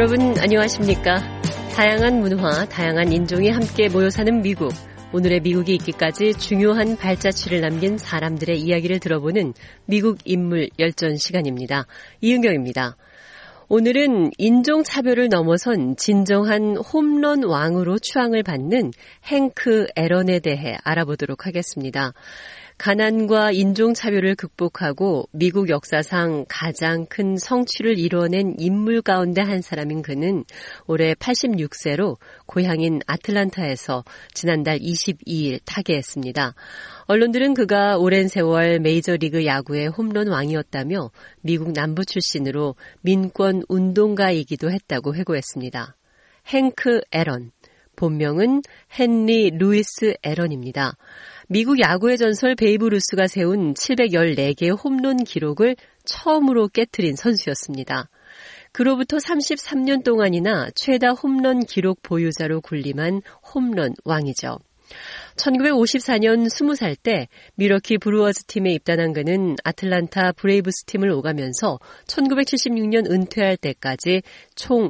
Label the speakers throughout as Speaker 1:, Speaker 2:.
Speaker 1: 여러분 안녕하십니까? 다양한 문화, 다양한 인종이 함께 모여 사는 미국. 오늘의 미국이 있기까지 중요한 발자취를 남긴 사람들의 이야기를 들어보는 미국 인물 열전 시간입니다. 이은경입니다. 오늘은 인종차별을 넘어선 진정한 홈런 왕으로 추앙을 받는 행크 애런에 대해 알아보도록 하겠습니다. 가난과 인종차별을 극복하고 미국 역사상 가장 큰 성취를 이뤄낸 인물 가운데 한 사람인 그는 올해 86세로 고향인 아틀란타에서 지난달 22일 타계했습니다. 언론들은 그가 오랜 세월 메이저리그 야구의 홈런 왕이었다며 미국 남부 출신으로 민권 운동가이기도 했다고 회고했습니다. 행크 애런, 본명은 헨리 루이스 애런입니다. 미국 야구의 전설 베이브 루스가 세운 714개의 홈런 기록을 처음으로 깨트린 선수였습니다. 그로부터 33년 동안이나 최다 홈런 기록 보유자로 군림한 홈런 왕이죠. 1954년 20살 때 미러키 브루어즈 팀에 입단한 그는 아틀란타 브레이브스 팀을 오가면서 1976년 은퇴할 때까지 총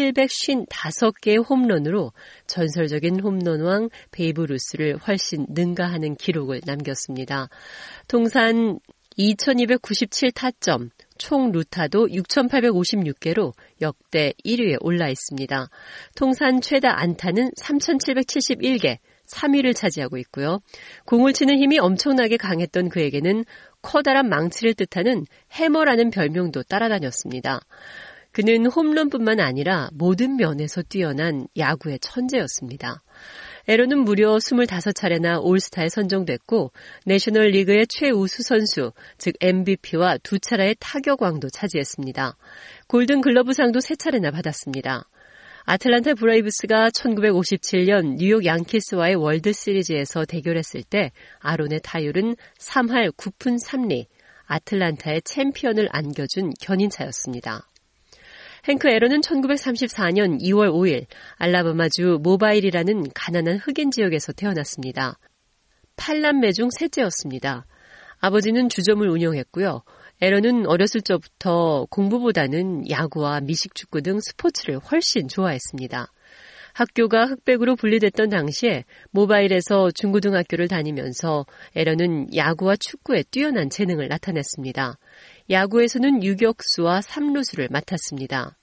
Speaker 1: 755개의 홈런으로 전설적인 홈런왕 베이브 루스를 훨씬 능가하는 기록을 남겼습니다. 통산 2297타점, 총 루타도 6856개로 역대 1위에 올라 있습니다. 통산 최다 안타는 3771개, 3위를 차지하고 있고요. 공을 치는 힘이 엄청나게 강했던 그에게는 커다란 망치를 뜻하는 해머라는 별명도 따라다녔습니다. 그는 홈런뿐만 아니라 모든 면에서 뛰어난 야구의 천재였습니다. 애런은 무려 25차례나 올스타에 선정됐고 내셔널리그의 최우수 선수, 즉 MVP와 2차례의 타격왕도 차지했습니다. 골든글러브상도 3차례나 받았습니다. 아틀란타 브레이브스가 1957년 뉴욕 양키스와의 월드시리즈에서 대결했을 때 아론의 타율은 3할 9푼 3리, 아틀란타의 챔피언을 안겨준 견인차였습니다. 행크 애런은 1934년 2월 5일 알라바마주 모바일이라는 가난한 흑인 지역에서 태어났습니다. 8남매 중 셋째였습니다. 아버지는 주점을 운영했고요. 애런은 어렸을 적부터 공부보다는 야구와 미식축구 등 스포츠를 훨씬 좋아했습니다. 학교가 흑백으로 분리됐던 당시에 모바일에서 중고등학교를 다니면서 애런은 야구와 축구에 뛰어난 재능을 나타냈습니다. 야구에서는 유격수와 삼루수를 맡았습니다.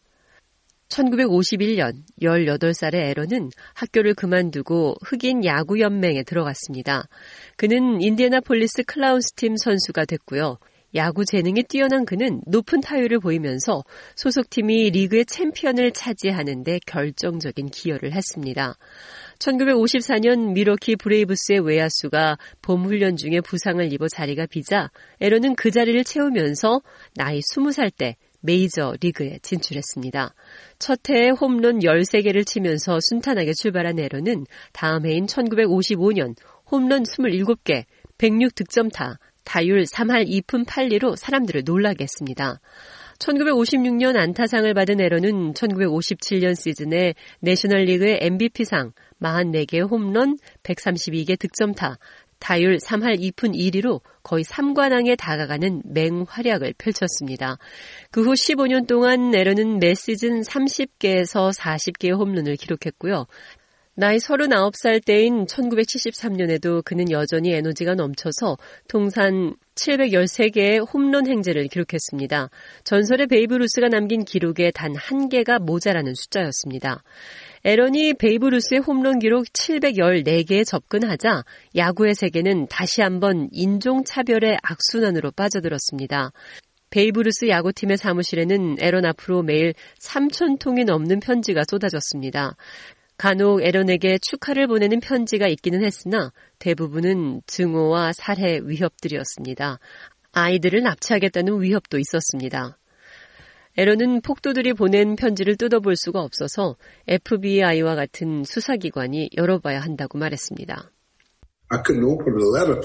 Speaker 1: 1951년 18살의 애런은 학교를 그만두고 흑인 야구연맹에 들어갔습니다. 그는 인디애나폴리스 클라운스 팀 선수가 됐고요. 야구 재능이 뛰어난 그는 높은 타율을 보이면서 소속팀이 리그의 챔피언을 차지하는 데 결정적인 기여를 했습니다. 1954년 미러키 브레이브스의 외야수가 봄 훈련 중에 부상을 입어 자리가 비자 애런은 그 자리를 채우면서 나이 20살 때 메이저 리그에 진출했습니다. 첫 해에 홈런 13개를 치면서 순탄하게 출발한 애런은 다음 해인 1955년 홈런 27개, 106득점타, 타율 3할 2푼 8리로 사람들을 놀라게 했습니다. 1956년 안타상을 받은 애런은 1957년 시즌에 내셔널리그의 MVP상, 44개의 홈런, 132개 득점타, 타율 3할 2푼 1리로 거의 3관왕에 다가가는 맹활약을 펼쳤습니다. 그 후 15년 동안 애런은 매 시즌 30개에서 40개의 홈런을 기록했고요. 나이 39살 때인 1973년에도 그는 여전히 에너지가 넘쳐서 통산 713개의 홈런 행제를 기록했습니다. 전설의 베이브 루스가 남긴 기록에 단 1개가 모자라는 숫자였습니다. 애런이 베이브 루스의 홈런 기록 714개에 접근하자 야구의 세계는 다시 한번 인종차별의 악순환으로 빠져들었습니다. 베이브 루스 야구팀의 사무실에는 애런 앞으로 매일 3,000통이 넘는 편지가 쏟아졌습니다. 간혹 애런에게 축하를 보내는 편지가 있기는 했으나 대부분은 증오와 살해 위협들이었습니다. 아이들을 납치하겠다는 위협도 있었습니다. 애런은 폭도들이 보낸 편지를 뜯어볼 수가 없어서 FBI와 같은 수사기관이 열어봐야 한다고 말했습니다.
Speaker 2: I couldn't open a letter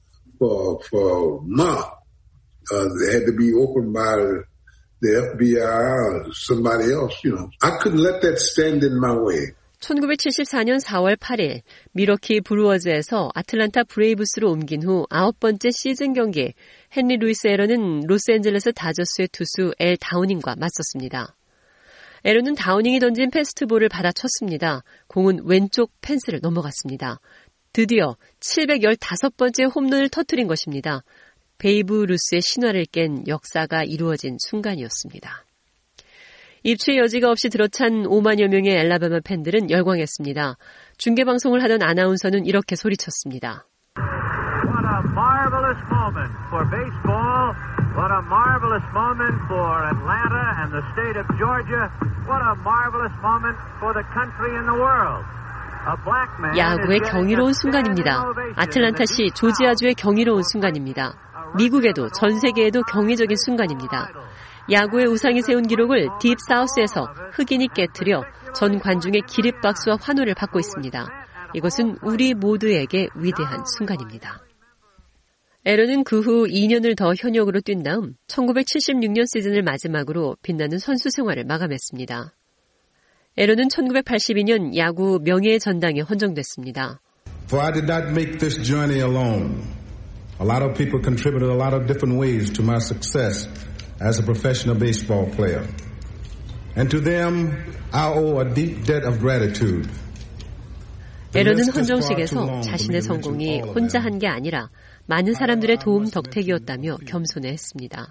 Speaker 2: for months. They had to be opened by the FBI or somebody else, I couldn't let that stand in my way.
Speaker 1: 1974년 4월 8일 미러키 브루어즈에서 아틀란타 브레이브스로 옮긴 후 9번째 시즌 경기 헨리 루이스 애런은 로스앤젤레스 다저스의 투수 엘 다우닝과 맞섰습니다. 에런은 다우닝이 던진 패스트볼을 받아쳤습니다. 공은 왼쪽 펜스를 넘어갔습니다. 드디어 715번째 홈런을 터뜨린 것입니다. 베이브 루스의 신화를 깬 역사가 이루어진 순간이었습니다. 입추의 여지가 없이 들어찬 5만여 명의 엘라바마 팬들은 열광했습니다. 중계방송을 하던 아나운서는 이렇게 소리쳤습니다.
Speaker 3: What a marvelous moment for baseball. What a marvelous moment for Atlanta and the state of Georgia. What a marvelous moment for the country and the world.
Speaker 1: 야구의 경이로운 순간입니다. 아틀란타시 조지아주의 경이로운 순간입니다. 미국에도 전 세계에도 경이적인 순간입니다. 야구의 우상이 세운 기록을 딥 사우스에서 흑인이 깨트려 전 관중의 기립박수와 환호를 받고 있습니다. 이것은 우리 모두에게 위대한 순간입니다. 에런은 그 후 2년을 더 현역으로 뛴 다음 1976년 시즌을 마지막으로 빛나는 선수 생활을 마감했습니다. 에런은 1982년 야구 명예의 전당에 헌정됐습니다.
Speaker 4: For I did not make this journey alone. A lot of people contributed a lot of different ways to my success as a professional baseball player. And to them, I owe a deep debt of gratitude.
Speaker 1: 에런은 헌정식에서 자신의 성공이 혼자 한 게 아니라 많은 사람들의 도움 덕택이었다며 겸손해했습니다.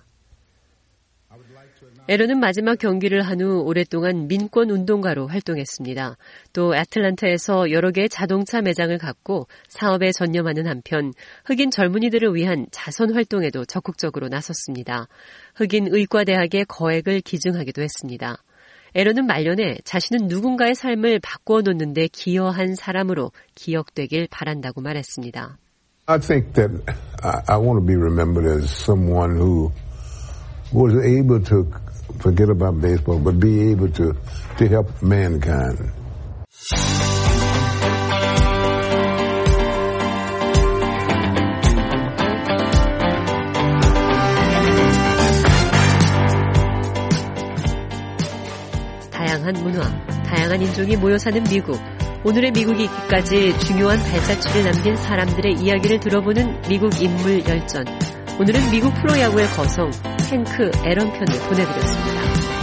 Speaker 1: 에런은 마지막 경기를 한 후 오랫동안 민권 운동가로 활동했습니다. 또 애틀랜타에서 여러 개의 자동차 매장을 갖고 사업에 전념하는 한편 흑인 젊은이들을 위한 자선 활동에도 적극적으로 나섰습니다. 흑인 의과대학의 거액을 기증하기도 했습니다. 에런은 말년에 자신은 누군가의 삶을 바꾸어 놓는 데 기여한 사람으로 기억되길 바란다고 말했습니다.
Speaker 2: I think that I want to be remembered as someone who was able to forget about baseball, but be able to help mankind.
Speaker 1: 다양한 문화, 다양한 인종이 모여 사는 미국. 오늘의 미국이 있기까지 중요한 발자취를 남긴 사람들의 이야기를 들어보는 미국 인물 열전. 오늘은 미국 프로야구의 거성 헨크 에런 편을 보내드렸습니다.